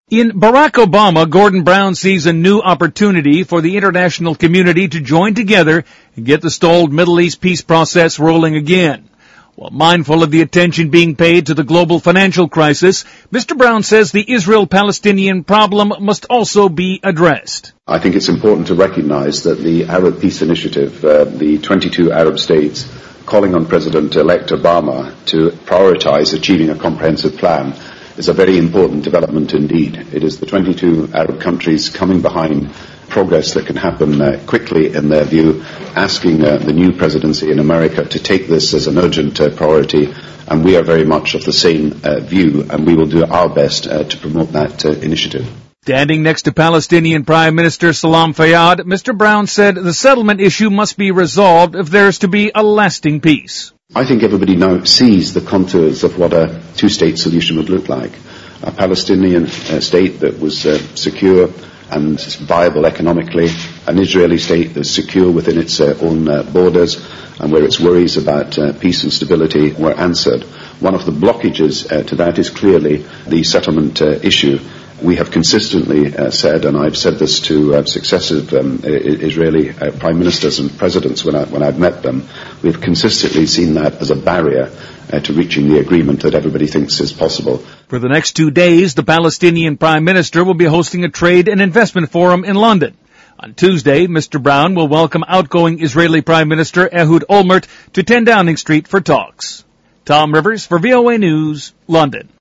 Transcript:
In Barack Obama, Gordon Brown sees a new opportunity for the international community to join together and get the stalled Middle East peace process rolling again. While mindful of the attention being paid to the global financial crisis, Mr. Brown says the Israel-Palestinian problem must also be addressed. I think it's important to recognize that the Arab Peace Initiative, the 22 Arab states, calling on President-elect Obama to prioritize achieving a comprehensive plan is a very important development indeed. It is the 22 Arab countries coming behind progress that can happen quickly, in their view, asking the new presidency in America to take this as an urgent priority, and we are very much of the same view, and we will do our best to promote that initiative. Standing next to Palestinian Prime Minister Salam Fayyad, Mr. Brown said the settlement issue must be resolved if there is to be a lasting peace. I think everybody now sees the contours of what a two-state solution would look like. A Palestinian state that was secure and viable economically, an Israeli state that's secure within its own borders, and where its worries about peace and stability were answered. One of the blockages to that is clearly the settlement issue. We have consistently said, and I've said this to successive Israeli prime ministers and presidents when I've met them, we've consistently seen that as a barrier to reaching the agreement that everybody thinks is possible. For the next 2 days, the Palestinian Prime Minister will be hosting a trade and investment forum in London. On Tuesday, Mr. Brown will welcome outgoing Israeli Prime Minister Ehud Olmert to 10 Downing Street for talks. Tom Rivers for VOA News, London.